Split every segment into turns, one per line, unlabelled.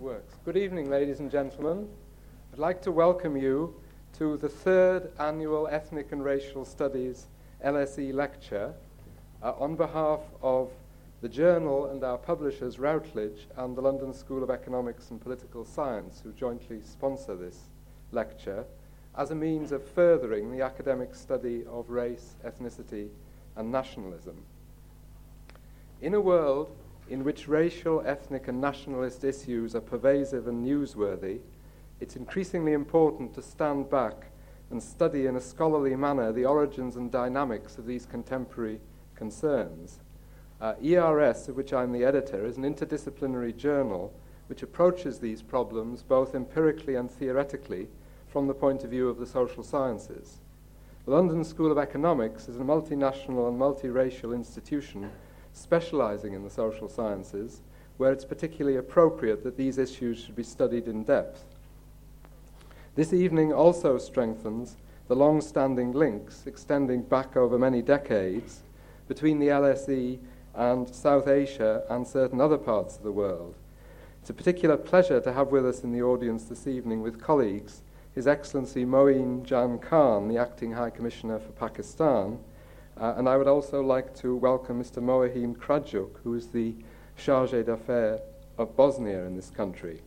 Works. Good evening, ladies and gentlemen. I'd like to welcome you to the third annual Ethnic and Racial Studies LSE lecture on behalf of the Journal and our publishers Routledge and the London School of Economics and Political Science, who jointly sponsor this lecture as a means of furthering the academic study of race, ethnicity and nationalism. In a world in which racial, ethnic and nationalist issues are pervasive and newsworthy, it's increasingly important to stand back and study in a scholarly manner the origins and dynamics of these contemporary concerns. ERS, of which I'm the editor, is an interdisciplinary journal which approaches these problems both empirically and theoretically from the point of view of the social sciences. The London School of Economics is a multinational and multiracial institution specializing in the social sciences, where it's particularly appropriate that these issues should be studied in depth. This evening also strengthens the long-standing links extending back over many decades between the LSE and South Asia and certain other parts of the world. It's a particular pleasure to have with us in the audience this evening with colleagues His Excellency Moeen Jan Khan, the Acting High Commissioner for Pakistan, and I would also like to welcome Mr. Moahim Krajuk, who is the Chargé d'Affaires of Bosnia in this country.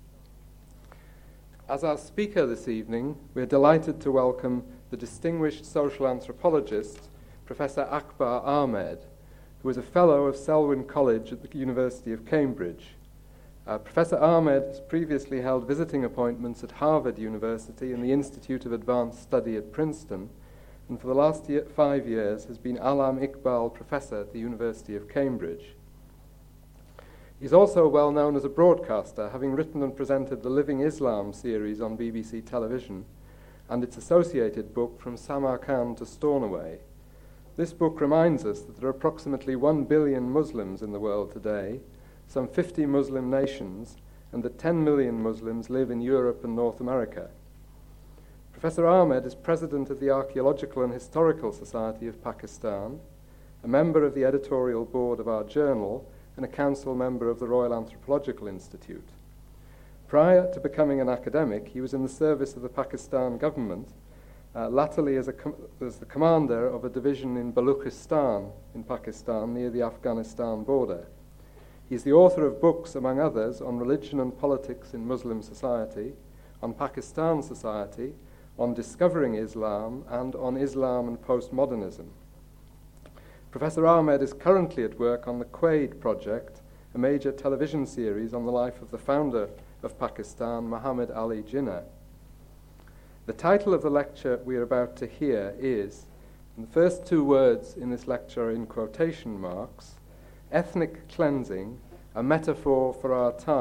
As our speaker this evening, we're delighted to welcome the distinguished social anthropologist, Professor Akbar Ahmed, who is a fellow of Selwyn College at the University of Cambridge. Professor Ahmed has previously held visiting appointments at Harvard University and the Institute of Advanced Study at Princeton, and for the last 5 years has been Alam Iqbal Professor at the University of Cambridge. He's also well known as a broadcaster, having written and presented the Living Islam series on BBC television and its associated book From Samarkand to Stornoway. This book reminds us that there are approximately 1 billion Muslims in the world today, some 50 Muslim nations, and that 10 million Muslims live in Europe and North America. Professor Ahmed is president of the Archaeological and Historical Society of Pakistan, a member of the editorial board of our journal, and a council member of the Royal Anthropological Institute. Prior to becoming an academic, he was in the service of the Pakistan government, latterly as the commander of a division in Baluchistan in Pakistan, near the Afghanistan border. He's the author of books, among others, on religion and politics in Muslim society, on Pakistan society, on discovering Islam, and on Islam and postmodernism. Professor Ahmed is currently at work on the Quaid Project, a major television series on the life of the founder of Pakistan, Muhammad Ali Jinnah. The title of the lecture we are about to hear is, and the first two words in this lecture are in quotation marks, Ethnic Cleansing, a Metaphor for Our Time, ?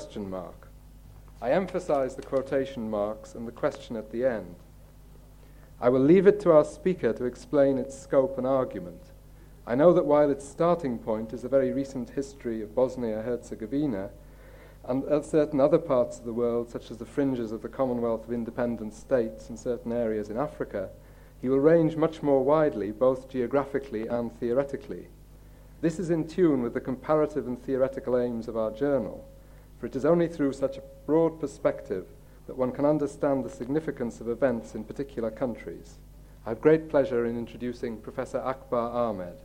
I emphasize the quotation marks and the question at the end. I will leave it to our speaker to explain its scope and argument. I know that while its starting point is a very recent history of Bosnia-Herzegovina and certain other parts of the world, such as the fringes of the Commonwealth of Independent States and certain areas in Africa, he will range much more widely, both geographically and theoretically. This is in tune with the comparative and theoretical aims of our journal, for it is only through such a broad perspective that one can understand the significance of events in particular countries. I have great pleasure in introducing Professor Akbar Ahmed.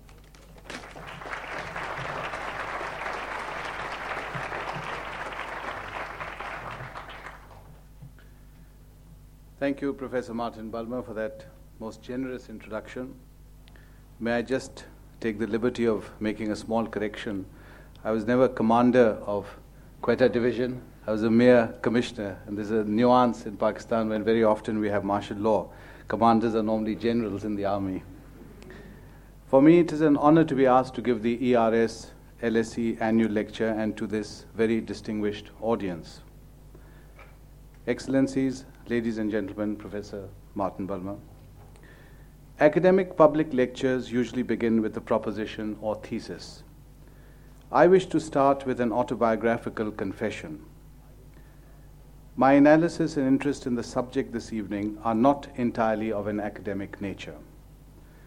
Thank you, Professor Martin Balmer, for that most generous introduction. May I just take the liberty of making a small correction. I was never commander of Quetta Division. I was a mere commissioner, and there's a nuance in Pakistan when very often we have martial law. Commanders are normally generals in the army. For me, it is an honor to be asked to give the ERS LSE annual lecture and to this very distinguished audience. Excellencies, ladies and gentlemen, Professor Martin Balmer. Academic public lectures usually begin with a proposition or thesis. I wish to start with an autobiographical confession. My analysis and interest in the subject this evening are not entirely of an academic nature.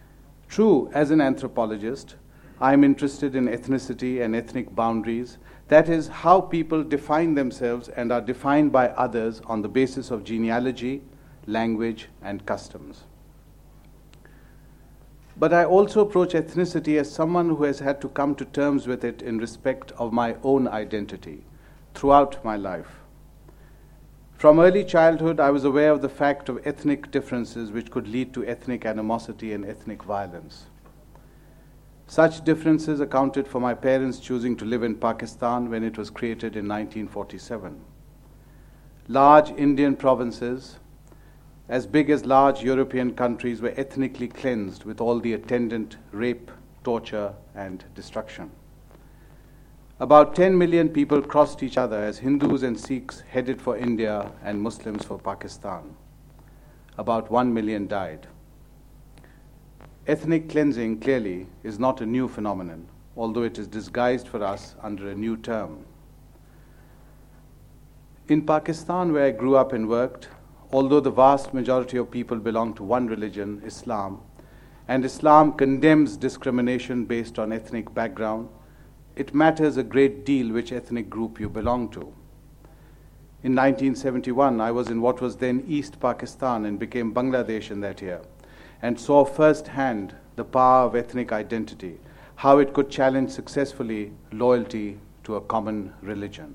True, as an anthropologist, I am interested in ethnicity and ethnic boundaries That is, how people define themselves and are defined by others on the basis of genealogy, language, and customs. But I also approach ethnicity as someone who has had to come to terms with it in respect of my own identity throughout my life. From early childhood, I was aware of the fact of ethnic differences which could lead to ethnic animosity and ethnic violence. Such differences accounted for my parents choosing to live in Pakistan when it was created in 1947. Large Indian provinces, as big as large European countries, were ethnically cleansed with all the attendant rape, torture, and destruction. About 10 million people crossed each other as Hindus and Sikhs headed for India and Muslims for Pakistan. About 1 million died. Ethnic cleansing, clearly, is not a new phenomenon, although it is disguised for us under a new term. In Pakistan, where I grew up and worked, although the vast majority of people belong to one religion, Islam, and Islam condemns discrimination based on ethnic background, it matters a great deal which ethnic group you belong to. In 1971, I was in what was then East Pakistan and became Bangladesh in that year, and saw firsthand the power of ethnic identity, how it could challenge successfully loyalty to a common religion.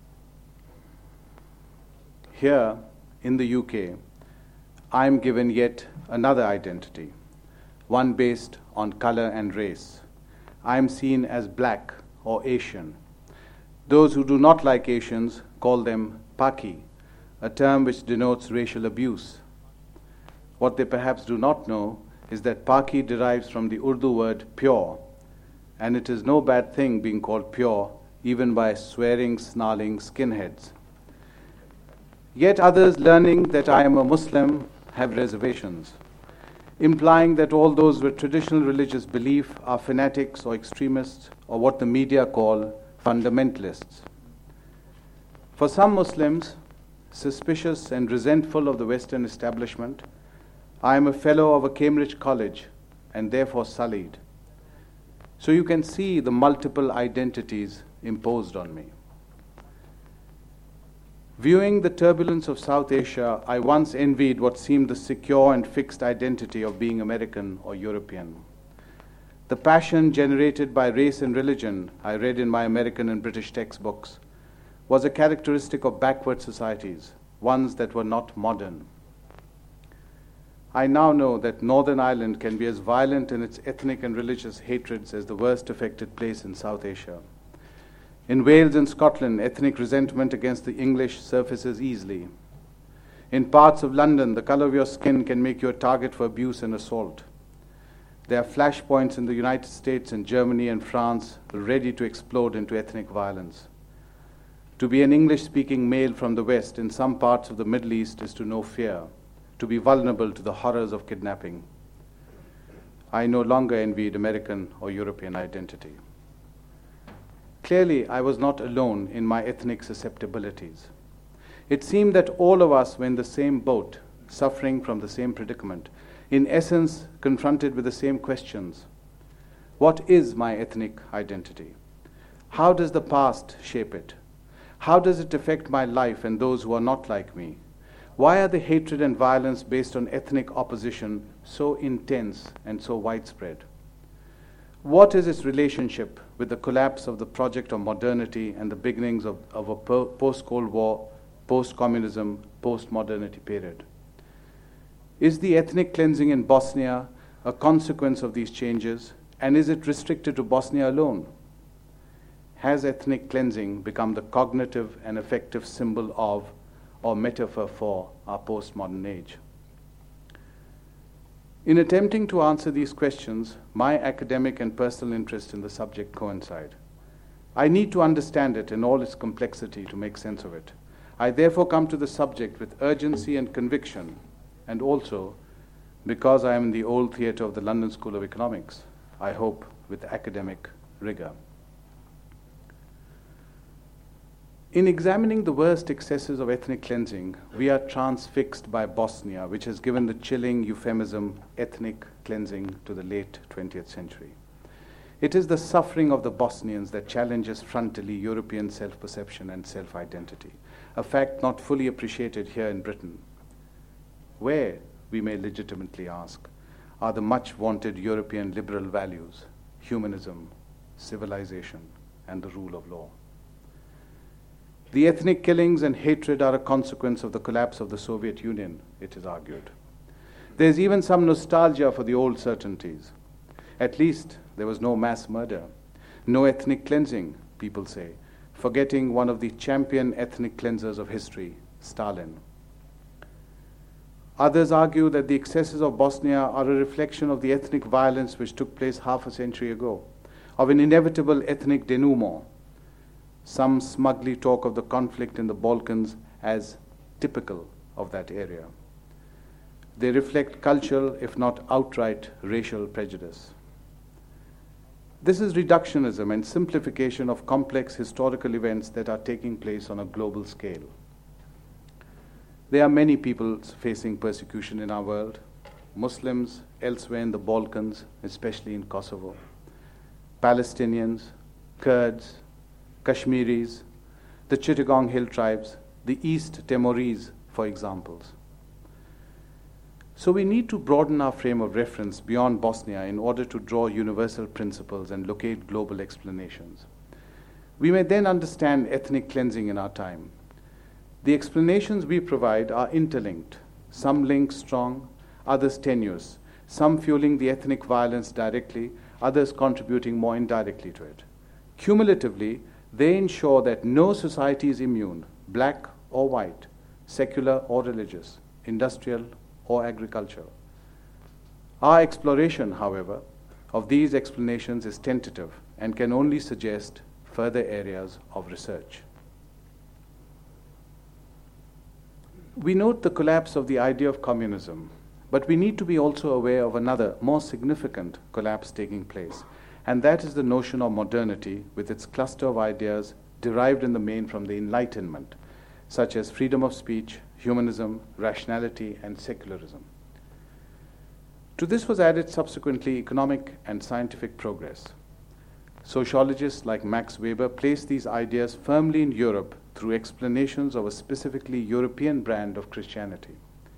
Here, in the UK, I am given yet another identity, one based on color and race. I am seen as black or Asian. Those who do not like Asians call them Paki, a term which denotes racial abuse. What they perhaps do not know is that Paki derives from the Urdu word pure, and it is no bad thing being called pure even by swearing, snarling skinheads. Yet others, learning that I am a Muslim, have reservations, implying that all those with traditional religious belief are fanatics or extremists or what the media call fundamentalists. For some Muslims, suspicious and resentful of the Western establishment, I am a fellow of a Cambridge college and therefore sullied. So you can see the multiple identities imposed on me. Viewing the turbulence of South Asia, I once envied what seemed the secure and fixed identity of being American or European. The passion generated by race and religion, I read in my American and British textbooks, was a characteristic of backward societies, ones that were not modern. I now know that Northern Ireland can be as violent in its ethnic and religious hatreds as the worst affected place in South Asia. In Wales and Scotland, ethnic resentment against the English surfaces easily. In parts of London, the color of your skin can make you a target for abuse and assault. There are flashpoints in the United States and Germany and France ready to explode into ethnic violence. To be an English-speaking male from the West in some parts of the Middle East is to know fear, to be vulnerable to the horrors of kidnapping. I no longer envied American or European identity. Clearly, I was not alone in my ethnic susceptibilities. It seemed that all of us were in the same boat, suffering from the same predicament, in essence confronted with the same questions. What is my ethnic identity? How does the past shape it? How does it affect my life and those who are not like me? Why are the hatred and violence based on ethnic opposition so intense and so widespread? What is its relationship with the collapse of the project of modernity and the beginnings of a post-Cold War, post-communism, post-modernity period? Is the ethnic cleansing in Bosnia a consequence of these changes, and is it restricted to Bosnia alone? Has ethnic cleansing become the cognitive and effective symbol of or metaphor for our postmodern age? In attempting to answer these questions, my academic and personal interest in the subject coincide. I need to understand it in all its complexity to make sense of it. I therefore come to the subject with urgency and conviction, and also, because I am in the old theatre of the London School of Economics, I hope with academic rigor. In examining the worst excesses of ethnic cleansing, we are transfixed by Bosnia, which has given the chilling euphemism ethnic cleansing to the late 20th century. It is the suffering of the Bosnians that challenges frontally European self-perception and self-identity, a fact not fully appreciated here in Britain. Where, we may legitimately ask, are the much-vaunted European liberal values, humanism, civilization, and the rule of law? The ethnic killings and hatred are a consequence of the collapse of the Soviet Union, it is argued. There is even some nostalgia for the old certainties. At least there was no mass murder, no ethnic cleansing, people say, forgetting one of the champion ethnic cleansers of history, Stalin. Others argue that the excesses of Bosnia are a reflection of the ethnic violence which took place half a century ago, of an inevitable ethnic denouement. Some smugly talk of the conflict in the Balkans as typical of that area. They reflect cultural, if not outright, racial prejudice. This is reductionism and simplification of complex historical events that are taking place on a global scale. There are many peoples facing persecution in our world, Muslims elsewhere in the Balkans, especially in Kosovo, Palestinians, Kurds, Kashmiris, the Chittagong Hill tribes, the East Timorese, for examples. So we need to broaden our frame of reference beyond Bosnia in order to draw universal principles and locate global explanations. We may then understand ethnic cleansing in our time. The explanations we provide are interlinked, some links strong, others tenuous, some fueling the ethnic violence directly, others contributing more indirectly to it. Cumulatively, they ensure that no society is immune, black or white, secular or religious, industrial or agricultural. Our exploration, however, of these explanations is tentative and can only suggest further areas of research. We note the collapse of the idea of communism, but we need to be also aware of another, more significant collapse taking place, and that is the notion of modernity with its cluster of ideas derived in the main from the Enlightenment, such as freedom of speech, humanism, rationality, and secularism. To this was added subsequently economic and scientific progress. Sociologists like Max Weber placed these ideas firmly in Europe through explanations of a specifically European brand of Christianity.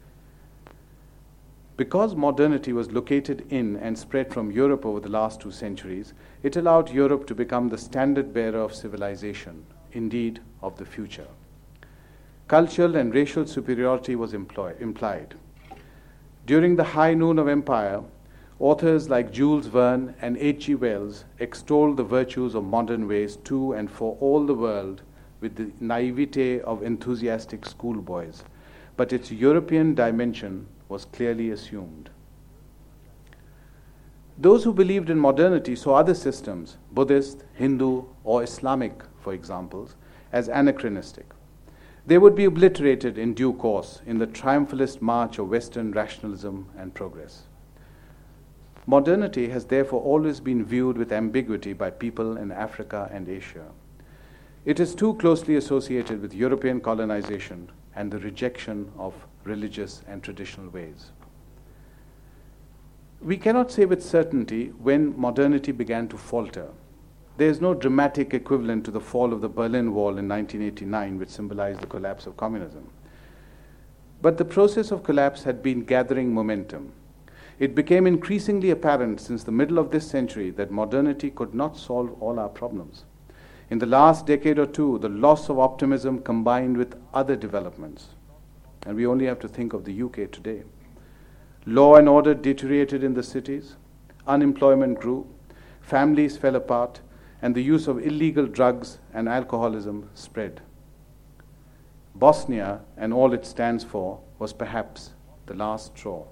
Because modernity was located in and spread from Europe over the last 2 centuries, it allowed Europe to become the standard bearer of civilization, indeed of the future. Cultural and racial superiority was implied. During the high noon of empire, authors like Jules Verne and H.G. Wells extolled the virtues of modern ways to and for all the world with the naivete of enthusiastic schoolboys, but its European dimension was clearly assumed. Those who believed in modernity saw other systems, Buddhist, Hindu, or Islamic, for example, as anachronistic. They would be obliterated in due course in the triumphalist march of Western rationalism and progress. Modernity has therefore always been viewed with ambiguity by people in Africa and Asia. It is too closely associated with European colonization and the rejection of religious and traditional ways. We cannot say with certainty when modernity began to falter. There is no dramatic equivalent to the fall of the Berlin Wall in 1989, which symbolized the collapse of communism. But the process of collapse had been gathering momentum. It became increasingly apparent since the middle of this century that modernity could not solve all our problems. In the last decade or two, the loss of optimism combined with other developments. And we only have to think of the UK today. Law and order deteriorated in the cities, unemployment grew, families fell apart, and the use of illegal drugs and alcoholism spread. Bosnia, and all it stands for, was perhaps the last straw.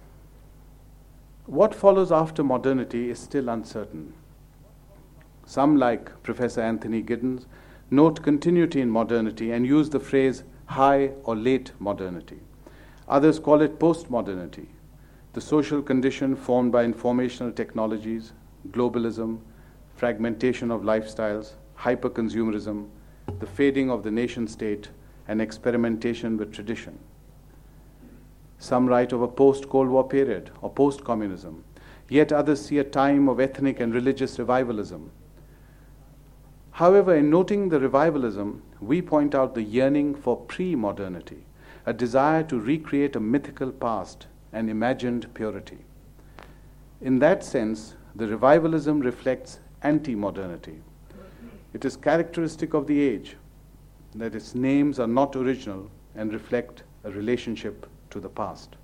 What follows after modernity is still uncertain. Some, like Professor Anthony Giddens, note continuity in modernity and use the phrase high or late modernity. Others call it postmodernity, the social condition formed by informational technologies, globalism, fragmentation of lifestyles, hyperconsumerism, the fading of the nation state, and experimentation with tradition. Some write of a post-Cold War period or post-communism, Yet others see a time of ethnic and religious revivalism. However, in noting the revivalism, we point out the yearning for pre-modernity, a desire to recreate a mythical past, an imagined purity. In that sense, the revivalism reflects anti-modernity. It is characteristic of the age that its names are not original and reflect a relationship to the past.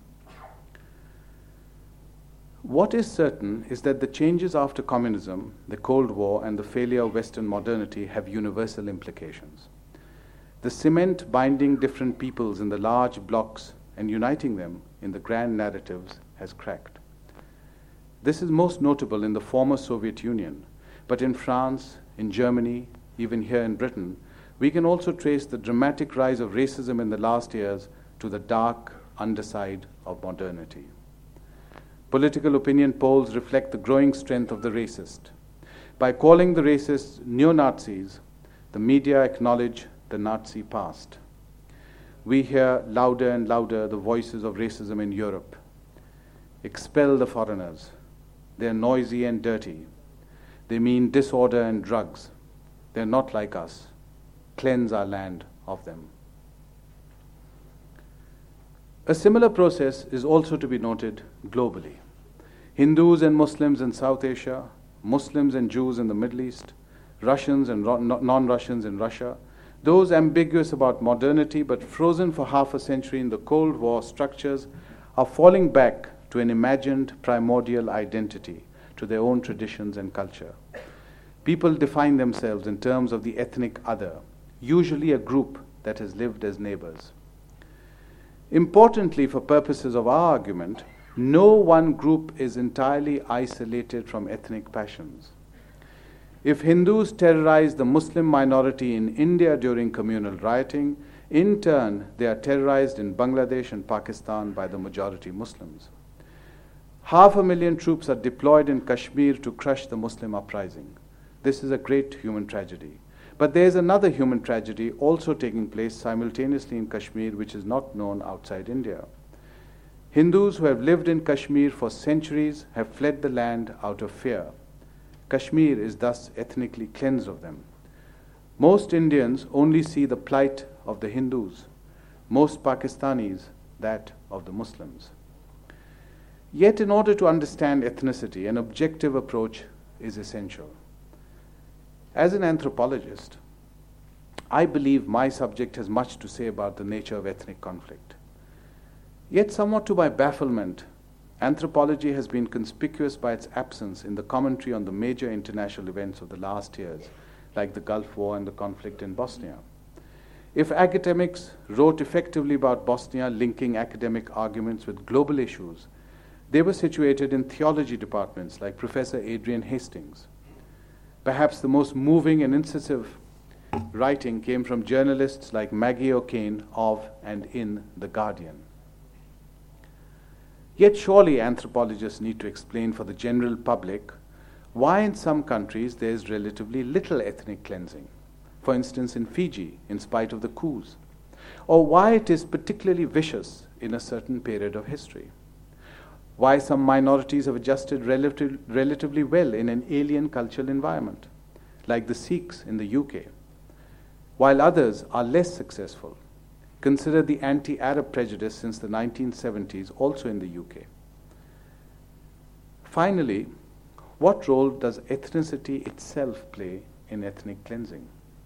What is certain is that the changes after communism, the Cold War, and the failure of Western modernity have universal implications. The cement binding different peoples in the large blocks and uniting them in the grand narratives has cracked. This is most notable in the former Soviet Union, but in France, in Germany, even here in Britain, we can also trace the dramatic rise of racism in the last years to the dark underside of modernity. Political opinion polls reflect the growing strength of the racist. By calling the racists neo-Nazis, the media acknowledge the Nazi past. We hear louder and louder the voices of racism in Europe. Expel the foreigners. They're noisy and dirty. They mean disorder and drugs. They're not like us. Cleanse our land of them. A similar process is also to be noted globally. Hindus and Muslims in South Asia, Muslims and Jews in the Middle East, Russians and non-Russians in Russia, those ambiguous about modernity but frozen for half a century in the Cold War structures, are falling back to an imagined primordial identity, to their own traditions and culture. People define themselves in terms of the ethnic other, usually a group that has lived as neighbors. Importantly, for purposes of our argument, no one group is entirely isolated from ethnic passions. If Hindus terrorize the Muslim minority in India during communal rioting, in turn they are terrorized in Bangladesh and Pakistan by the majority Muslims. 500,000 troops are deployed in Kashmir to crush the Muslim uprising. This is a great human tragedy. But there is another human tragedy also taking place simultaneously in Kashmir, which is not known outside India. Hindus who have lived in Kashmir for centuries have fled the land out of fear. Kashmir is thus ethnically cleansed of them. Most Indians only see the plight of the Hindus, most Pakistanis that of the Muslims. Yet, in order to understand ethnicity, an objective approach is essential. As an anthropologist, I believe my subject has much to say about the nature of ethnic conflict. Yet, somewhat to my bafflement, anthropology has been conspicuous by its absence in the commentary on the major international events of the last years, like the Gulf War and the conflict in Bosnia. If academics wrote effectively about Bosnia, linking academic arguments with global issues, they were situated in theology departments like Professor Adrian Hastings. Perhaps the most moving and incisive writing came from journalists like Maggie O'Kane of and in The Guardian. Yet surely anthropologists need to explain for the general public why in some countries there is relatively little ethnic cleansing, for instance in Fiji, in spite of the coups, or why it is particularly vicious in a certain period of history. Why some minorities have adjusted relatively well in an alien cultural environment, like the Sikhs in the UK, while others are less successful. Consider the anti-Arab prejudice since the 1970s, also in the UK. Finally, what role does ethnicity itself play in ethnic cleansing?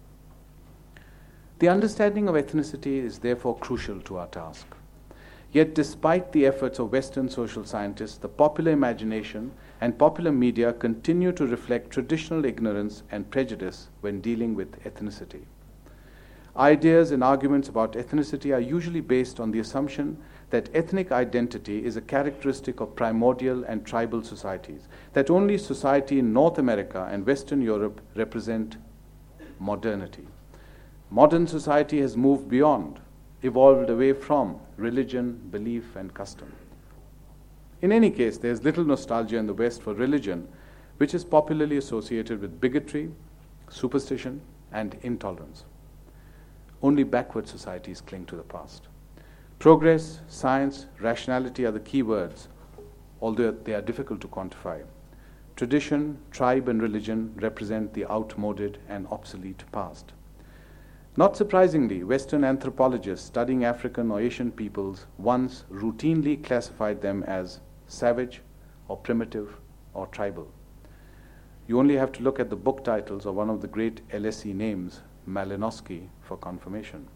The understanding of ethnicity is therefore crucial to our task. Yet despite the efforts of Western social scientists, the popular imagination and popular media continue to reflect traditional ignorance and prejudice when dealing with ethnicity. Ideas and arguments about ethnicity are usually based on the assumption that ethnic identity is a characteristic of primordial and tribal societies, that only society in North America and Western Europe represent modernity. Modern society has moved beyond, evolved away from religion, belief, and custom. In any case, there is little nostalgia in the West for religion, which is popularly associated with bigotry, superstition, and intolerance. Only backward societies cling to the past. Progress, science, rationality are the key words, although they are difficult to quantify. Tradition, tribe, and religion represent the outmoded and obsolete past. Not surprisingly, Western anthropologists studying African or Asian peoples once routinely classified them as savage or primitive or tribal. You only have to look at the book titles of one of the great LSE names, Malinowski, for confirmation.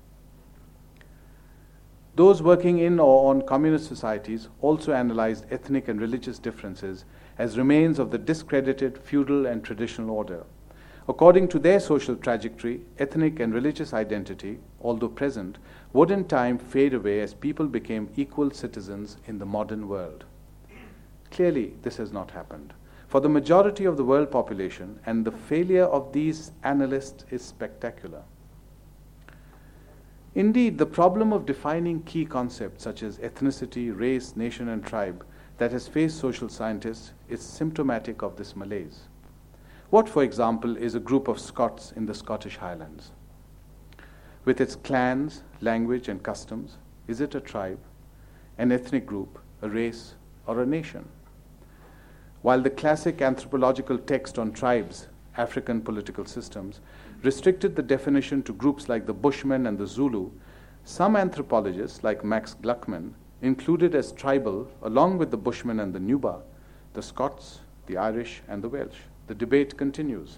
Those working in or on communist societies also analyzed ethnic and religious differences as remains of the discredited feudal and traditional order. According to their social trajectory, ethnic and religious identity, although present, would in time fade away as people became equal citizens in the modern world. Clearly, this has not happened. For the majority of the world population, and the failure of these analysts is spectacular. Indeed, the problem of defining key concepts such as ethnicity, race, nation, and tribe that has faced social scientists is symptomatic of this malaise. What, for example, is a group of Scots in the Scottish Highlands? With its clans, language, and customs, is it a tribe, an ethnic group, a race, or a nation? While the classic anthropological text on tribes, African political systems, restricted the definition to groups like the Bushmen and the Zulu, some anthropologists, like Max Gluckman, included as tribal, along with the Bushmen and the Nuba, the Scots, the Irish, and the Welsh. The debate continues.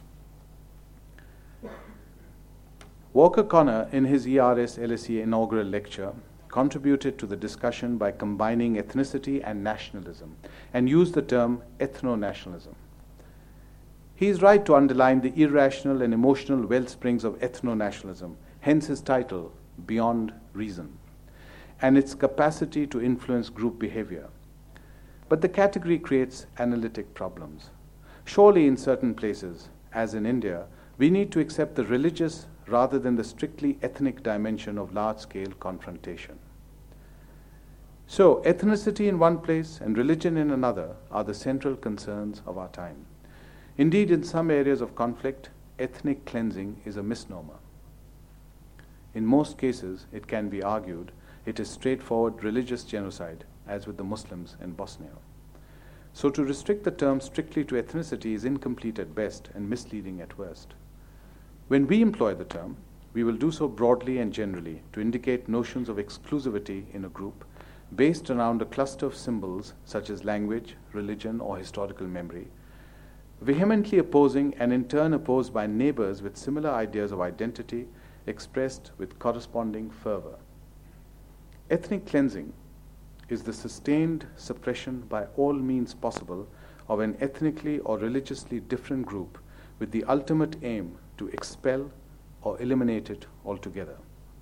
Walker Connor, in his ERS LSE inaugural lecture, contributed to the discussion by combining ethnicity and nationalism, and used the term ethno-nationalism. He is right to underline the irrational and emotional wellsprings of ethno-nationalism, hence his title, Beyond Reason, and its capacity to influence group behavior. But the category creates analytic problems. Surely in certain places, as in India, we need to accept the religious rather than the strictly ethnic dimension of large-scale confrontation. So, ethnicity in one place and religion in another are the central concerns of our time. Indeed, in some areas of conflict, ethnic cleansing is a misnomer. In most cases, it can be argued, it is straightforward religious genocide, as with the Muslims in Bosnia. So to restrict the term strictly to ethnicity is incomplete at best and misleading at worst. When we employ the term, we will do so broadly and generally to indicate notions of exclusivity in a group based around a cluster of symbols such as language, religion, or historical memory, vehemently opposing and in turn opposed by neighbors with similar ideas of identity expressed with corresponding fervor. Ethnic cleansing is the sustained suppression by all means possible of an ethnically or religiously different group with the ultimate aim to expel or eliminate it altogether.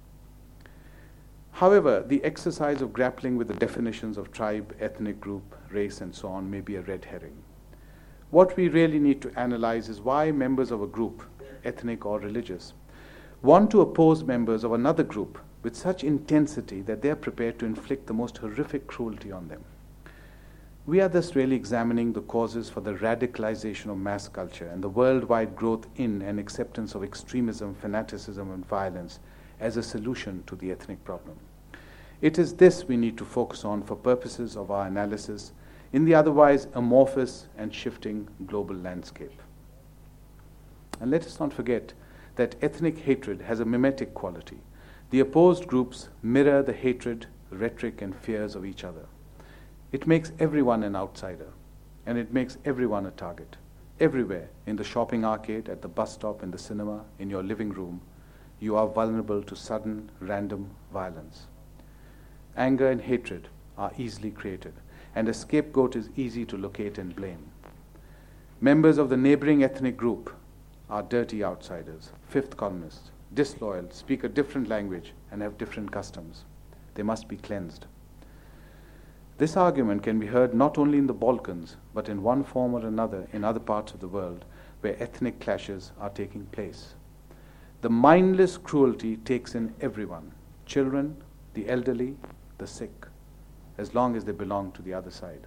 However, the exercise of grappling with the definitions of tribe, ethnic group, race, and so on may be a red herring. What we really need to analyze is why members of a group, ethnic or religious, want to oppose members of another group with such intensity that they are prepared to inflict the most horrific cruelty on them. We are thus really examining the causes for the radicalization of mass culture and the worldwide growth in and acceptance of extremism, fanaticism, and violence as a solution to the ethnic problem. It is this we need to focus on for purposes of our analysis in the otherwise amorphous and shifting global landscape. And let us not forget that ethnic hatred has a mimetic quality. The opposed groups mirror the hatred, rhetoric, and fears of each other. It makes everyone an outsider, and it makes everyone a target. Everywhere, in the shopping arcade, at the bus stop, in the cinema, in your living room, you are vulnerable to sudden, random violence. Anger and hatred are easily created, and a scapegoat is easy to locate and blame. Members of the neighboring ethnic group are dirty outsiders, fifth columnists, disloyal, speak a different language, and have different customs. They must be cleansed. This argument can be heard not only in the Balkans, but in one form or another in other parts of the world where ethnic clashes are taking place. The mindless cruelty takes in everyone, children, the elderly, the sick, as long as they belong to the other side.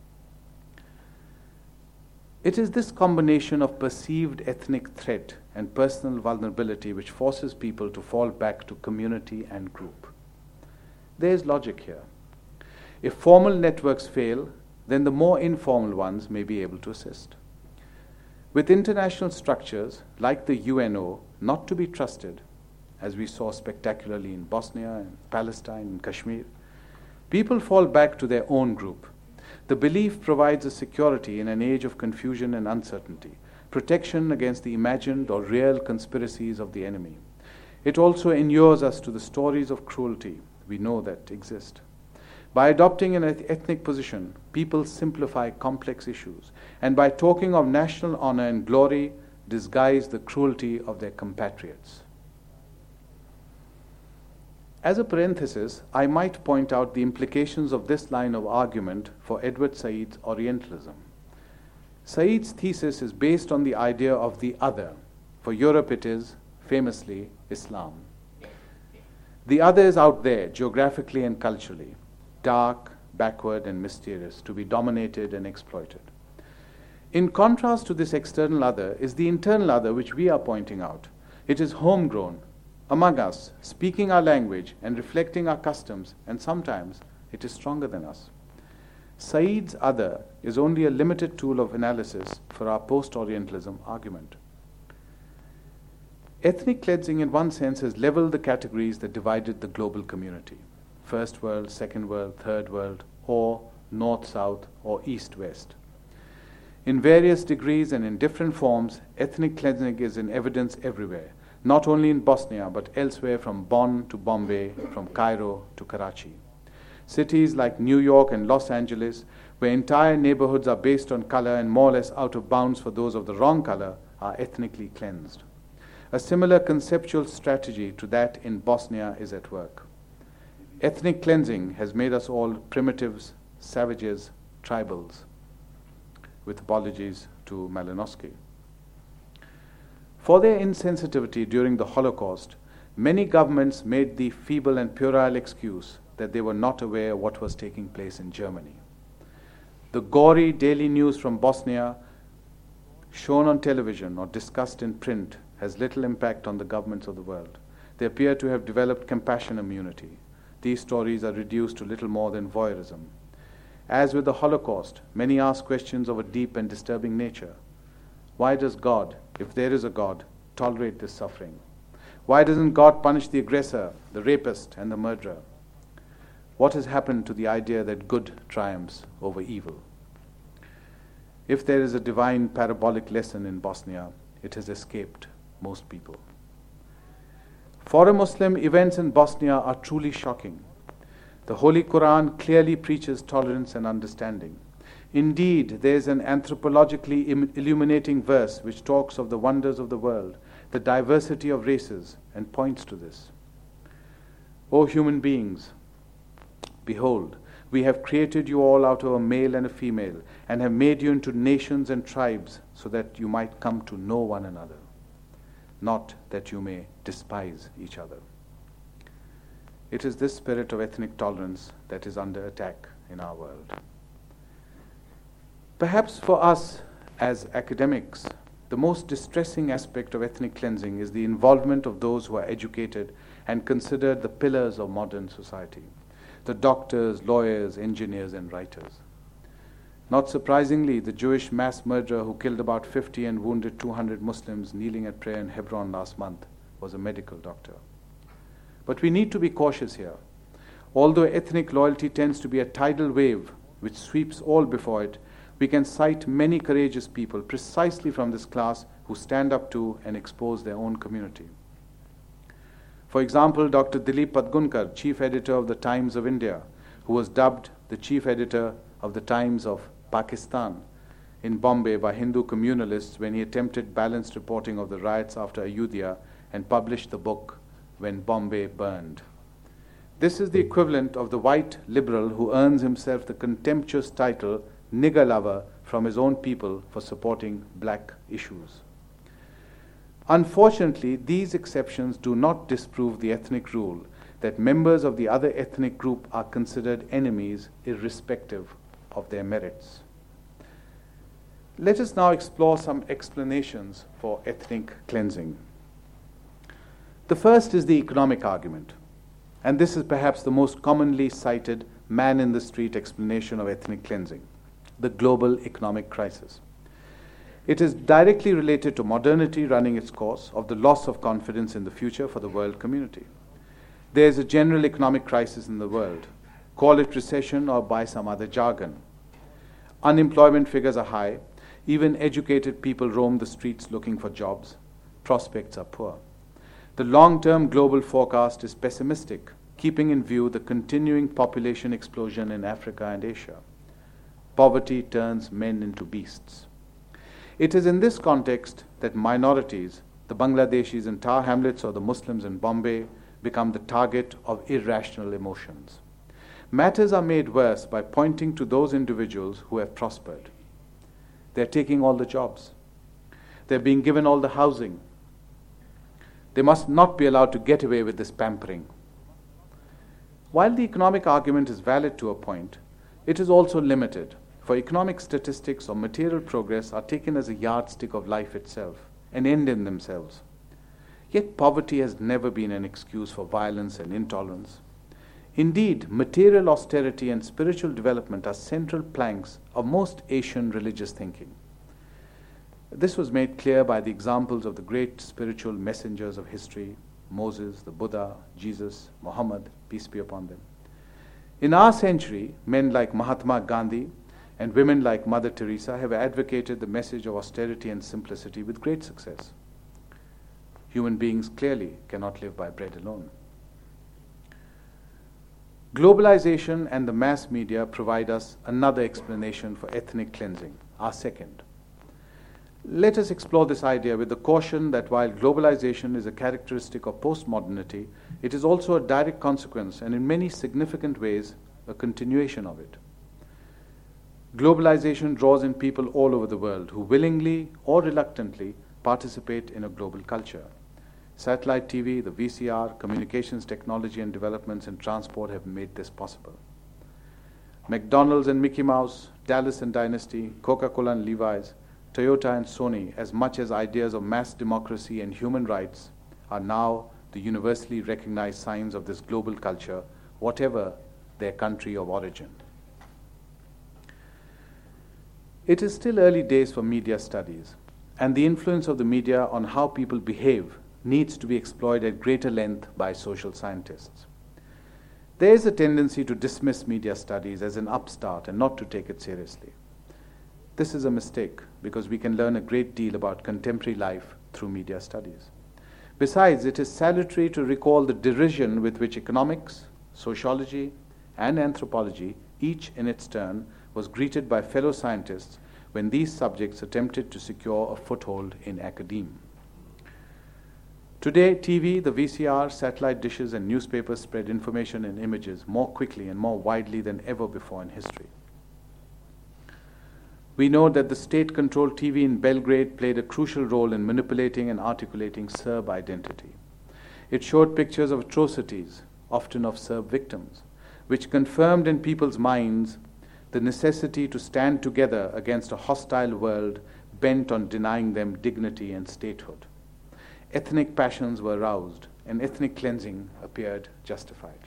It is this combination of perceived ethnic threat and personal vulnerability which forces people to fall back to community and group. There is logic here. If formal networks fail, then the more informal ones may be able to assist. With international structures like the UNO not to be trusted, as we saw spectacularly in Bosnia and Palestine and Kashmir, people fall back to their own group. The belief provides a security in an age of confusion and uncertainty, protection against the imagined or real conspiracies of the enemy. It also inures us to the stories of cruelty we know that exist. By adopting an ethnic position, people simplify complex issues, and by talking of national honor and glory, disguise the cruelty of their compatriots. As a parenthesis, I might point out the implications of this line of argument for Edward Said's Orientalism. Said's thesis is based on the idea of the other. For Europe it is, famously, Islam. The other is out there, geographically and culturally, dark, backward, and mysterious, to be dominated and exploited. In contrast to this external other is the internal other which we are pointing out. It is homegrown, among us, speaking our language and reflecting our customs, and sometimes it is stronger than us. Said's other is only a limited tool of analysis for our post-Orientalism argument. Ethnic cleansing in one sense has leveled the categories that divided the global community. First world, second world, third world, or north-south, or east-west. In various degrees and in different forms, ethnic cleansing is in evidence everywhere, not only in Bosnia, but elsewhere from Bonn to Bombay, from Cairo to Karachi. Cities like New York and Los Angeles, where entire neighborhoods are based on color and more or less out of bounds for those of the wrong color, are ethnically cleansed. A similar conceptual strategy to that in Bosnia is at work. Ethnic cleansing has made us all primitives, savages, tribals, with apologies to Malinowski. For their insensitivity during the Holocaust, many governments made the feeble and puerile excuse that they were not aware of what was taking place in Germany. The gory daily news from Bosnia, shown on television or discussed in print, has little impact on the governments of the world. They appear to have developed compassion immunity. These stories are reduced to little more than voyeurism. As with the Holocaust, many ask questions of a deep and disturbing nature. Why does God, if there is a God, tolerate this suffering? Why doesn't God punish the aggressor, the rapist, and the murderer? What has happened to the idea that good triumphs over evil? If there is a divine parabolic lesson in Bosnia, it has escaped most people. For a Muslim, events in Bosnia are truly shocking. The Holy Quran clearly preaches tolerance and understanding. Indeed, there is an anthropologically illuminating verse which talks of the wonders of the world, the diversity of races, and points to this. O human beings, behold, we have created you all out of a male and a female, and have made you into nations and tribes, so that you might come to know one another, not that you may despise each other. It is this spirit of ethnic tolerance that is under attack in our world. Perhaps for us as academics, the most distressing aspect of ethnic cleansing is the involvement of those who are educated and considered the pillars of modern society, the doctors, lawyers, engineers, and writers. Not surprisingly, the Jewish mass murderer who killed about 50 and wounded 200 Muslims kneeling at prayer in Hebron last month was a medical doctor. But we need to be cautious here. Although ethnic loyalty tends to be a tidal wave which sweeps all before it, we can cite many courageous people precisely from this class who stand up to and expose their own community. For example, Dr. Dilip Padgunkar, chief editor of the Times of India, who was dubbed the chief editor of the Times of Pakistan in Bombay by Hindu communalists when he attempted balanced reporting of the riots after Ayodhya and published the book When Bombay Burned. This is the equivalent of the white liberal who earns himself the contemptuous title nigger lover from his own people for supporting black issues. Unfortunately, these exceptions do not disprove the ethnic rule that members of the other ethnic group are considered enemies irrespective of their merits. Let us now explore some explanations for ethnic cleansing. The first is the economic argument, and this is perhaps the most commonly cited man-in-the-street explanation of ethnic cleansing. the global economic crisis. It is directly related to modernity running its course, of the loss of confidence in the future for the world community. There is a general economic crisis in the world. Call it recession or by some other jargon. Unemployment figures are high. Even educated people roam the streets looking for jobs. Prospects are poor. The long-term global forecast is pessimistic, keeping in view the continuing population explosion in Africa and Asia. Poverty turns men into beasts. It is in this context that minorities, the Bangladeshis in Tar Hamlets or the Muslims in Bombay, become the target of irrational emotions. Matters are made worse by pointing to those individuals who have prospered. They're taking all the jobs. They're being given all the housing. They must not be allowed to get away with this pampering. While the economic argument is valid to a point, it is also limited, for economic statistics or material progress are taken as a yardstick of life itself, an end in themselves. Yet poverty has never been an excuse for violence and intolerance. Indeed, material austerity and spiritual development are central planks of most Asian religious thinking. This was made clear by the examples of the great spiritual messengers of history, Moses, the Buddha, Jesus, Muhammad, peace be upon them. In our century, men like Mahatma Gandhi and women like Mother Teresa have advocated the message of austerity and simplicity with great success. Human beings clearly cannot live by bread alone. Globalization and the mass media provide us another explanation for ethnic cleansing, our second. Let us explore this idea with the caution that while globalization is a characteristic of postmodernity, it is also a direct consequence and in many significant ways a continuation of it. Globalization draws in people all over the world who willingly or reluctantly participate in a global culture. Satellite TV, the VCR, communications technology and developments in transport have made this possible. McDonald's and Mickey Mouse, Dallas and Dynasty, Coca-Cola and Levi's, Toyota and Sony, as much as ideas of mass democracy and human rights, are now the universally recognized signs of this global culture, whatever their country of origin. It is still early days for media studies, and the influence of the media on how people behave needs to be explored at greater length by social scientists. There is a tendency to dismiss media studies as an upstart and not to take it seriously. This is a mistake because we can learn a great deal about contemporary life through media studies. Besides, it is salutary to recall the derision with which economics, sociology, and anthropology, each in its turn, was greeted by fellow scientists when these subjects attempted to secure a foothold in academia. Today, TV, the VCR, satellite dishes, and newspapers spread information and images more quickly and more widely than ever before in history. We know that the state-controlled TV in Belgrade played a crucial role in manipulating and articulating Serb identity. It showed pictures of atrocities, often of Serb victims, which confirmed in people's minds the necessity to stand together against a hostile world bent on denying them dignity and statehood. Ethnic passions were aroused, and ethnic cleansing appeared justified.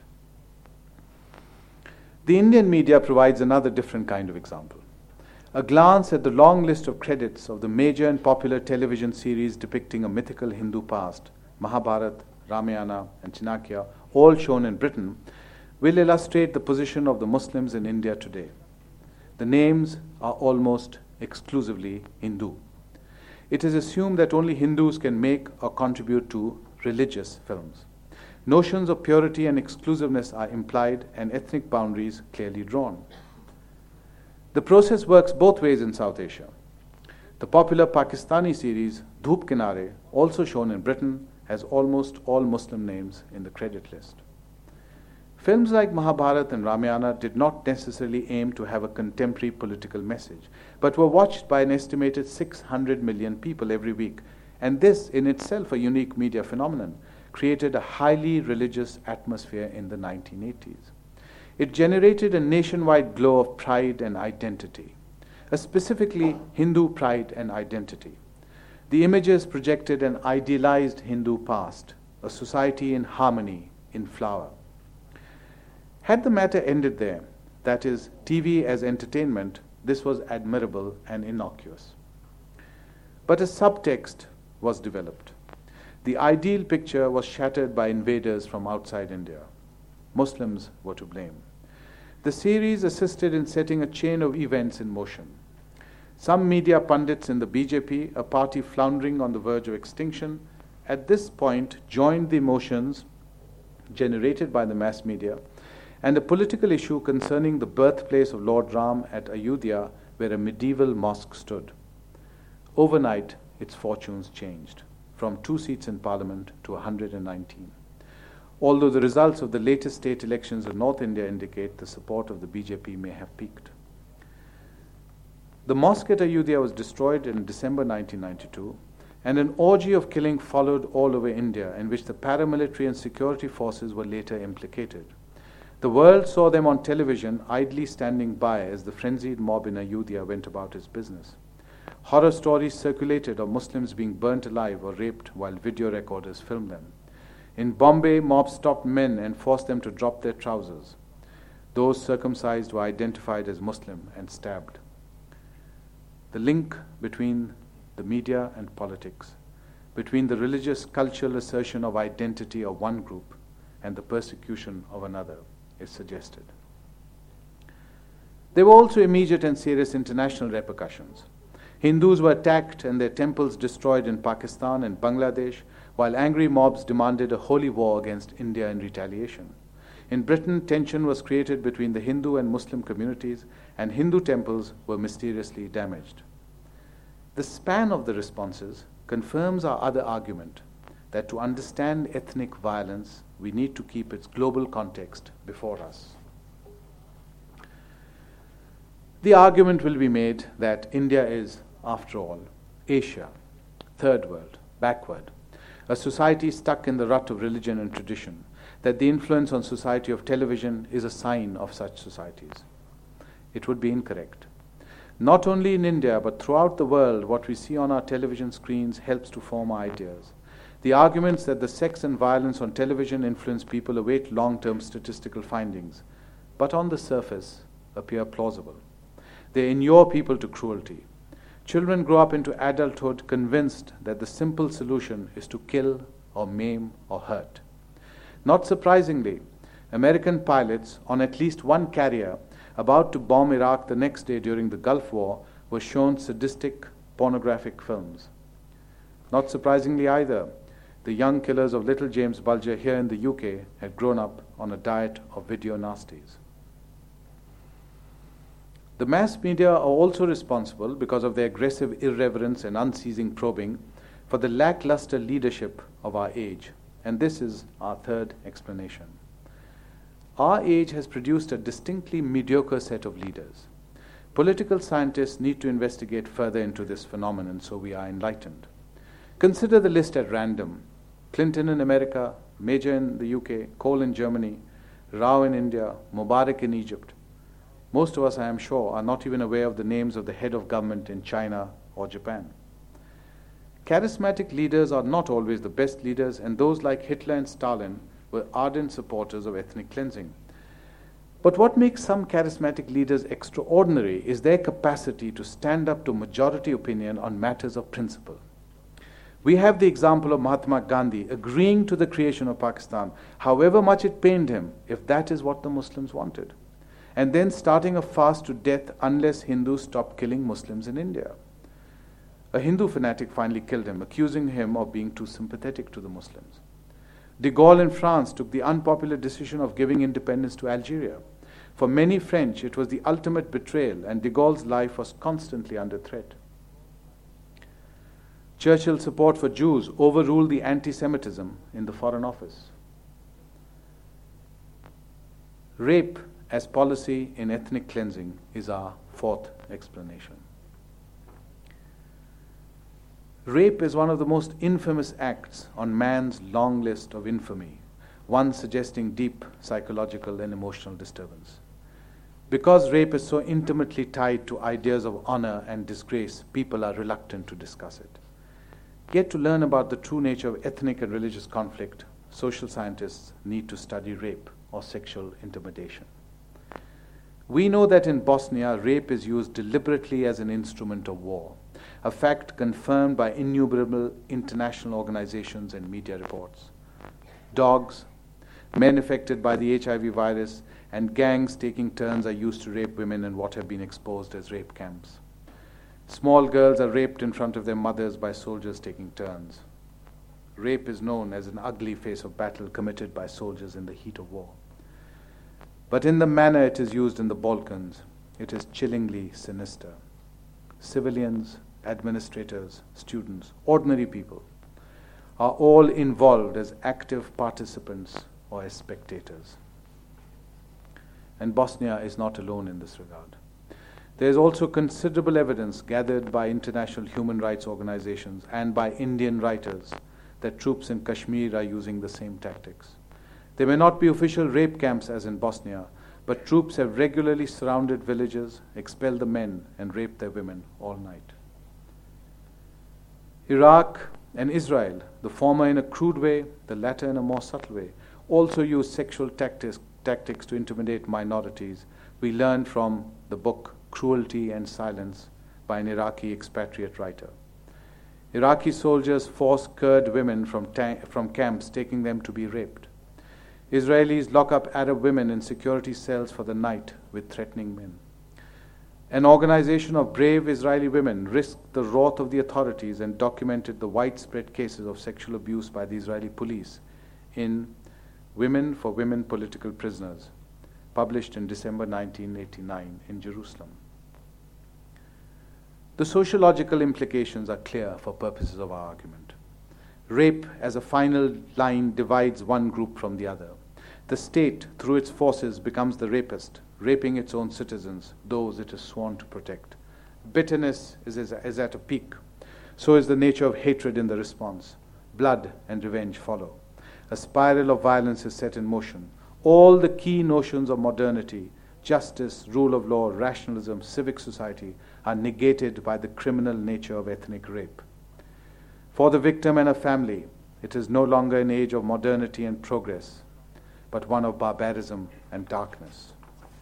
The Indian media provides another different kind of example. A glance at the long list of credits of the major and popular television series depicting a mythical Hindu past, Mahabharata, Ramayana, and Chanakya, all shown in Britain, will illustrate the position of the Muslims in India today. The names are almost exclusively Hindu. It is assumed that only Hindus can make or contribute to religious films. Notions of purity and exclusiveness are implied and ethnic boundaries clearly drawn. The process works both ways in South Asia. The popular Pakistani series Dhoop Kinare, also shown in Britain, has almost all Muslim names in the credit list. Films like Mahabharata and Ramayana did not necessarily aim to have a contemporary political message, but were watched by an estimated 600 million people every week, and this, in itself a unique media phenomenon, created a highly religious atmosphere in the 1980s. It generated a nationwide glow of pride and identity, a specifically Hindu pride and identity. The images projected an idealized Hindu past, a society in harmony, in flower. Had the matter ended there, that is, TV as entertainment, this was admirable and innocuous. But a subtext was developed. The ideal picture was shattered by invaders from outside India. Muslims were to blame. The series assisted in setting a chain of events in motion. Some media pundits in the BJP, a party floundering on the verge of extinction, at this point joined the emotions generated by the mass media and a political issue concerning the birthplace of Lord Ram at Ayodhya, where a medieval mosque stood. Overnight, its fortunes changed, from 2 seats in Parliament to 119. Although the results of the latest state elections in North India indicate the support of the BJP may have peaked. The mosque at Ayodhya was destroyed in December 1992, and an orgy of killing followed all over India, in which the paramilitary and security forces were later implicated. The world saw them on television, idly standing by as the frenzied mob in Ayodhya went about its business. Horror stories circulated of Muslims being burnt alive or raped while video recorders filmed them. In Bombay, mobs stopped men and forced them to drop their trousers. Those circumcised were identified as Muslim and stabbed. The link between the media and politics, between the religious cultural assertion of identity of one group and the persecution of another, is suggested. There were also immediate and serious international repercussions. Hindus were attacked and their temples destroyed in Pakistan and Bangladesh, while angry mobs demanded a holy war against India in retaliation. In Britain, tension was created between the Hindu and Muslim communities, and Hindu temples were mysteriously damaged. The span of the responses confirms our other argument that to understand ethnic violence, we need to keep its global context before us. The argument will be made that India is, after all, Asia, third world, backward, a society stuck in the rut of religion and tradition, that the influence on society of television is a sign of such societies. It would be incorrect. Not only in India, but throughout the world, what we see on our television screens helps to form our ideas. The arguments that the sex and violence on television influence people await long-term statistical findings, but on the surface appear plausible. They inure people to cruelty. Children grow up into adulthood convinced that the simple solution is to kill or maim or hurt. Not surprisingly, American pilots on at least one carrier about to bomb Iraq the next day during the Gulf War were shown sadistic, pornographic films. Not surprisingly either, the young killers of Little James Bulger here in the UK had grown up on a diet of video nasties. The mass media are also responsible, because of their aggressive irreverence and unceasing probing, for the lackluster leadership of our age. And this is our third explanation. Our age has produced a distinctly mediocre set of leaders. Political scientists need to investigate further into this phenomenon, so we are enlightened. Consider the list at random. Clinton in America, Major in the UK, Kohl in Germany, Rao in India, Mubarak in Egypt. Most of us, I am sure, are not even aware of the names of the head of government in China or Japan. Charismatic leaders are not always the best leaders, and those like Hitler and Stalin were ardent supporters of ethnic cleansing. But what makes some charismatic leaders extraordinary is their capacity to stand up to majority opinion on matters of principle. We have the example of Mahatma Gandhi agreeing to the creation of Pakistan, however much it pained him, if that is what the Muslims wanted, and then starting a fast to death unless Hindus stop killing Muslims in India. A Hindu fanatic finally killed him, accusing him of being too sympathetic to the Muslims. De Gaulle in France took the unpopular decision of giving independence to Algeria. For many French, it was the ultimate betrayal, and de Gaulle's life was constantly under threat. Churchill's support for Jews overruled the anti-Semitism in the Foreign Office. Rape as policy in ethnic cleansing is our fourth explanation. Rape is one of the most infamous acts on man's long list of infamy, one suggesting deep psychological and emotional disturbance. Because rape is so intimately tied to ideas of honor and disgrace, people are reluctant to discuss it. Yet to learn about the true nature of ethnic and religious conflict, social scientists need to study rape or sexual intimidation. We know that in Bosnia, rape is used deliberately as an instrument of war, a fact confirmed by innumerable international organizations and media reports. Dogs, men affected by the HIV virus, and gangs taking turns are used to rape women in what have been exposed as rape camps. Small girls are raped in front of their mothers by soldiers taking turns. Rape is known as an ugly face of battle committed by soldiers in the heat of war. But in the manner it is used in the Balkans, it is chillingly sinister. Civilians, administrators, students, ordinary people are all involved as active participants or as spectators. And Bosnia is not alone in this regard. There is also considerable evidence gathered by international human rights organizations and by Indian writers that troops in Kashmir are using the same tactics. There may not be official rape camps as in Bosnia, but troops have regularly surrounded villages, expelled the men, and raped their women all night. Iraq and Israel, the former in a crude way, the latter in a more subtle way, also use sexual tactics to intimidate minorities. We learn from the book Cruelty and Silence by an Iraqi expatriate writer. Iraqi soldiers force Kurd women from camps, taking them to be raped. Israelis lock up Arab women in security cells for the night with threatening men. An organization of brave Israeli women risked the wrath of the authorities and documented the widespread cases of sexual abuse by the Israeli police in Women for Women Political Prisoners, published in December 1989 in Jerusalem. The sociological implications are clear for purposes of our argument. Rape as a final line divides one group from the other. The state, through its forces, becomes the rapist, raping its own citizens, those it is sworn to protect. Bitterness is at a peak. So is the nature of hatred in the response. Blood and revenge follow. A spiral of violence is set in motion. All the key notions of modernity, justice, rule of law, rationalism, civic society, are negated by the criminal nature of ethnic rape. For the victim and her family, it is no longer an age of modernity and progress, but one of barbarism and darkness.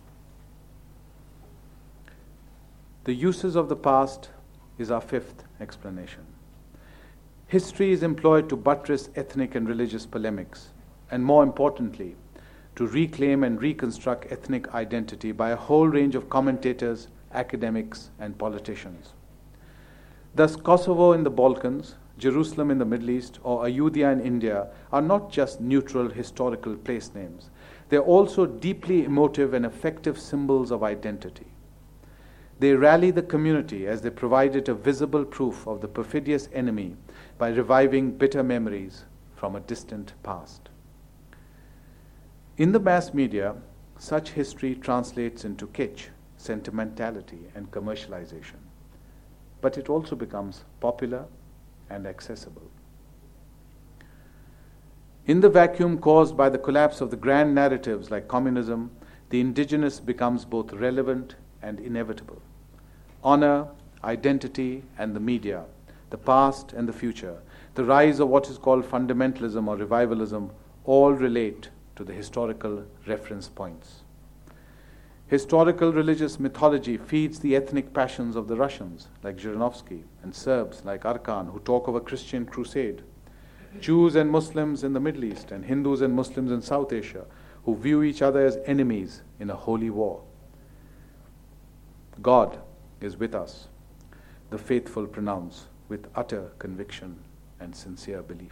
The uses of the past is our fifth explanation. History is employed to buttress ethnic and religious polemics, and more importantly, to reclaim and reconstruct ethnic identity by a whole range of commentators, academics, and politicians. Thus, Kosovo in the Balkans, Jerusalem in the Middle East, or Ayodhya in India are not just neutral historical place names. They are also deeply emotive and effective symbols of identity. They rally the community as they provide it a visible proof of the perfidious enemy by reviving bitter memories from a distant past. In the mass media, such history translates into kitsch, sentimentality, and commercialization. But it also becomes popular and accessible. In the vacuum caused by the collapse of the grand narratives like communism, the indigenous becomes both relevant and inevitable. Honor, identity, and the media, the past and the future, the rise of what is called fundamentalism or revivalism, all relate to the historical reference points. Historical religious mythology feeds the ethnic passions of the Russians, like Zhirinovsky, and Serbs, like Arkan, who talk of a Christian crusade, Jews and Muslims in the Middle East, and Hindus and Muslims in South Asia, who view each other as enemies in a holy war. God is with us, the faithful pronounce with utter conviction and sincere belief.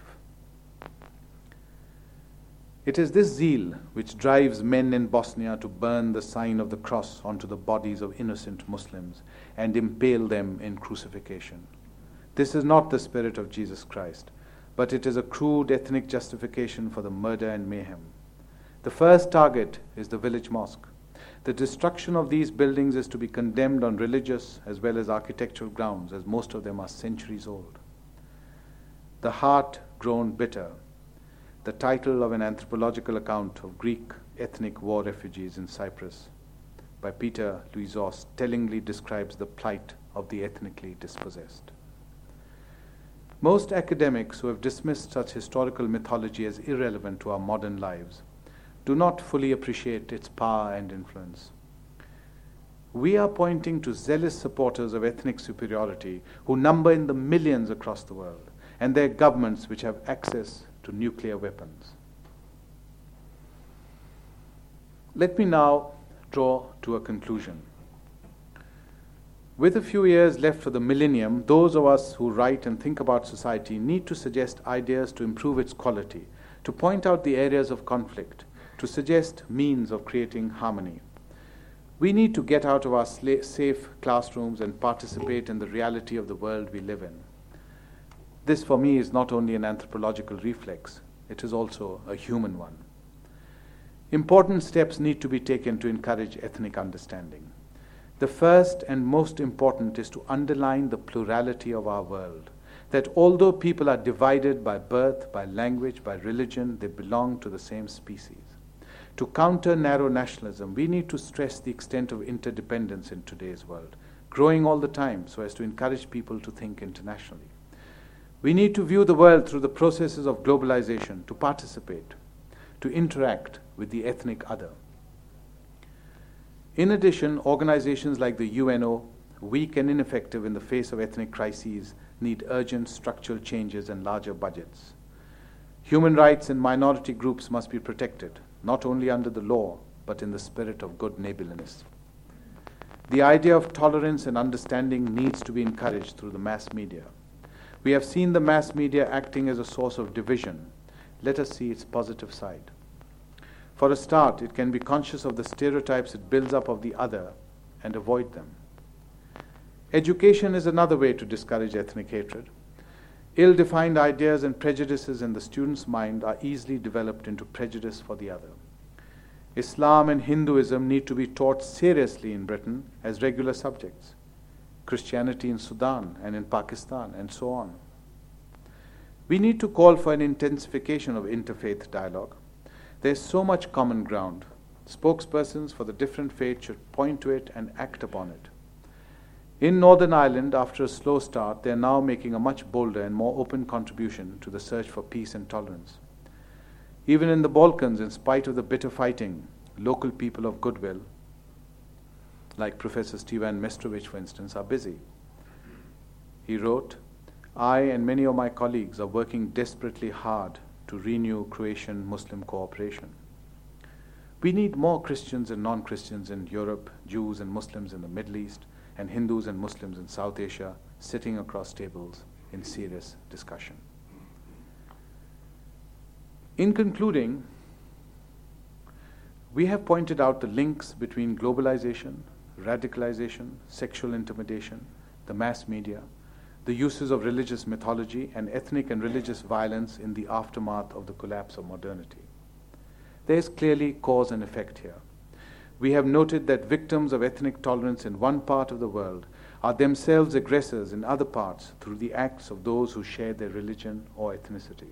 It is this zeal which drives men in Bosnia to burn the sign of the cross onto the bodies of innocent Muslims and impale them in crucifixion. This is not the spirit of Jesus Christ, but it is a crude ethnic justification for the murder and mayhem. The first target is the village mosque. The destruction of these buildings is to be condemned on religious as well as architectural grounds, as most of them are centuries old. The heart grown bitter, the title of an anthropological account of Greek ethnic war refugees in Cyprus by Peter Luizos tellingly describes the plight of the ethnically dispossessed. Most academics who have dismissed such historical mythology as irrelevant to our modern lives do not fully appreciate its power and influence. we are pointing to zealous supporters of ethnic superiority who number in the millions across the world, and their governments which have access to nuclear weapons. Let me now draw to a conclusion. With a few years left for the millennium, those of us who write and think about society need to suggest ideas to improve its quality, to point out the areas of conflict, to suggest means of creating harmony. We need to get out of our safe classrooms and participate in the reality of the world we live in. This, for me, is not only an anthropological reflex, it is also a human one. Important steps need to be taken to encourage ethnic understanding. The first and most important is to underline the plurality of our world, that although people are divided by birth, by language, by religion, they belong to the same species. To counter narrow nationalism, we need to stress the extent of interdependence in today's world, growing all the time so as to encourage people to think internationally. We need to view the world through the processes of globalization, to participate, to interact with the ethnic other. In addition, organizations like the UNO, weak and ineffective in the face of ethnic crises, need urgent structural changes and larger budgets. Human rights and minority groups must be protected, not only under the law, but in the spirit of good neighborliness. The idea of tolerance and understanding needs to be encouraged through the mass media. We have seen the mass media acting as a source of division. Let us see its positive side. For a start, it can be conscious of the stereotypes it builds up of the other and avoid them. Education is another way to discourage ethnic hatred. Ill-defined ideas and prejudices in the student's mind are easily developed into prejudice for the other. Islam and Hinduism need to be taught seriously in Britain as regular subjects. Christianity in Sudan and in Pakistan, and so on. We need to call for an intensification of interfaith dialogue. There is so much common ground. Spokespersons for the different faiths should point to it and act upon it. In Northern Ireland, after a slow start, they are now making a much bolder and more open contribution to the search for peace and tolerance. Even in the Balkans, in spite of the bitter fighting, local people of goodwill, like Professor Stevan Mestrovic, for instance, are busy. He wrote, "I and many of my colleagues are working desperately hard to renew Croatian-Muslim cooperation. We need more Christians and non-Christians in Europe, Jews and Muslims in the Middle East, and Hindus and Muslims in South Asia sitting across tables in serious discussion." In concluding, we have pointed out the links between globalization, radicalization, sexual intimidation, the mass media, the uses of religious mythology, and ethnic and religious violence in the aftermath of the collapse of modernity. There is clearly cause and effect here. We have noted that victims of ethnic tolerance in one part of the world are themselves aggressors in other parts through the acts of those who share their religion or ethnicity.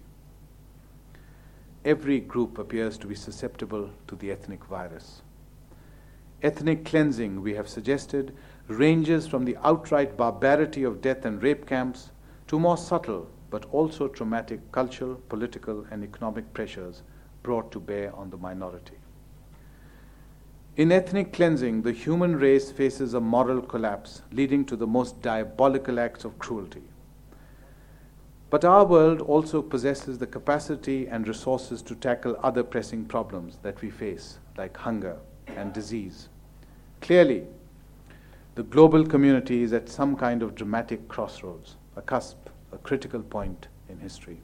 Every group appears to be susceptible to the ethnic virus. Ethnic cleansing, we have suggested, ranges from the outright barbarity of death and rape camps to more subtle but also traumatic cultural, political, and economic pressures brought to bear on the minority. In ethnic cleansing, the human race faces a moral collapse, leading to the most diabolical acts of cruelty. But our world also possesses the capacity and resources to tackle other pressing problems that we face, like hunger and disease. Clearly, the global community is at some kind of dramatic crossroads, a cusp, a critical point in history.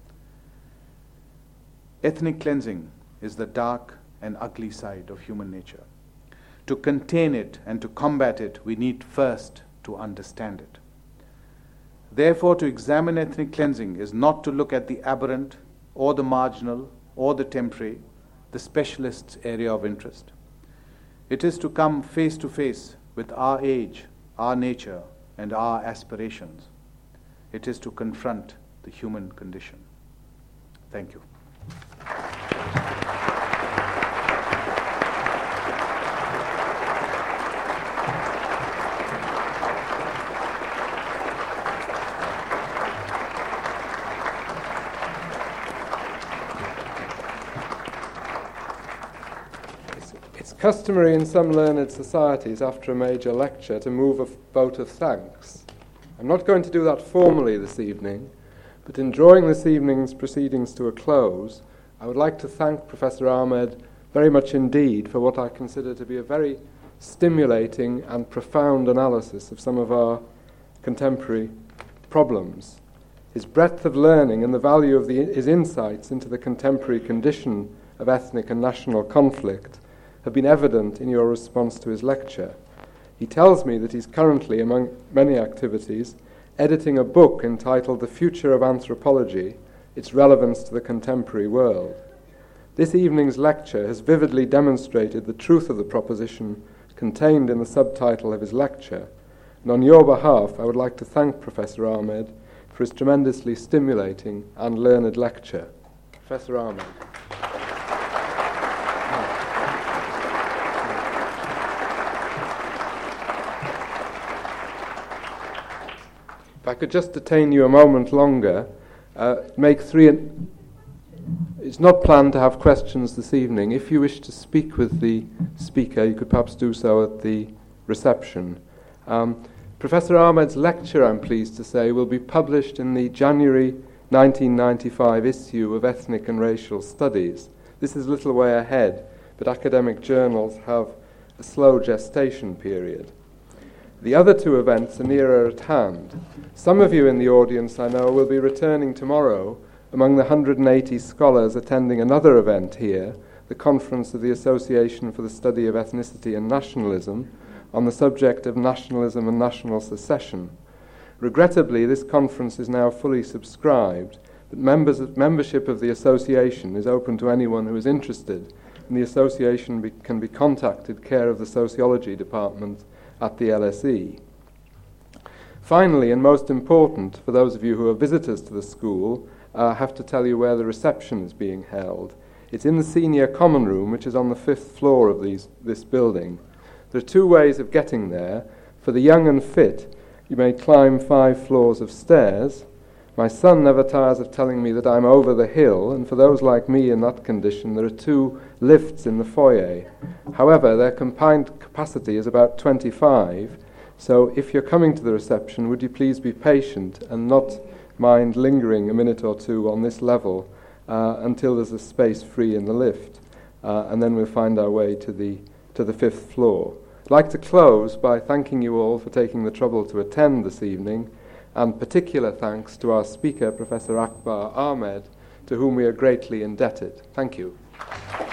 Ethnic cleansing is the dark and ugly side of human nature. To contain it and to combat it, we need first to understand it. Therefore, to examine ethnic cleansing is not to look at the aberrant or the marginal or the temporary, the specialist's area of interest. It is to come face to face with our age, our nature, and our aspirations. It is to confront the human condition. Thank you.
customary in some learned societies after a major lecture to move a vote of thanks. I'm not going to do that formally this evening, but in drawing this evening's proceedings to a close, I would like to thank Professor Ahmed very much indeed for what I consider to be a very stimulating and profound analysis of some of our contemporary problems. His breadth of learning and the value of his insights into the contemporary condition of ethnic and national conflict have been evident in your response to his lecture. He tells me that he's currently, among many activities, editing a book entitled The Future of Anthropology, Its Relevance to the Contemporary World. This evening's lecture has vividly demonstrated the truth of the proposition contained in the subtitle of his lecture, and on your behalf I would like to thank Professor Ahmed for his tremendously stimulating and learned lecture. Professor Ahmed. If I could just detain you a moment longer, it's not planned to have questions this evening. If you wish to speak with the speaker, you could perhaps do so at the reception. Professor Ahmed's lecture, I'm pleased to say, will be published in the January 1995 issue of Ethnic and Racial Studies. This is a little way ahead, but academic journals have a slow gestation period. The other two events are nearer at hand. Some of you in the audience, I know, will be returning tomorrow among the 180 scholars attending another event here, the Conference of the Association for the Study of Ethnicity and Nationalism, on the subject of nationalism and national secession. Regrettably, this conference is now fully subscribed, but membership of the association is open to anyone who is interested, and the association can be contacted care of the Sociology Department at the LSE. Finally, and most important, for those of you who are visitors to the school, I have to tell you where the reception is being held. It's in the senior common room, which is on the 5th floor of this building. There are two ways of getting there. For the young and fit, you may climb 5 floors of stairs. My son never tires of telling me that I'm over the hill, and for those like me in that condition, there are 2 lifts in the foyer. However, their combined capacity is about 25, so if you're coming to the reception, would you please be patient and not mind lingering a minute or two on this level until there's a space free in the lift, and then we'll find our way to the 5th floor. I'd like to close by thanking you all for taking the trouble to attend this evening, and particular thanks to our speaker, Professor Akbar Ahmed, to whom we are greatly indebted. Thank you.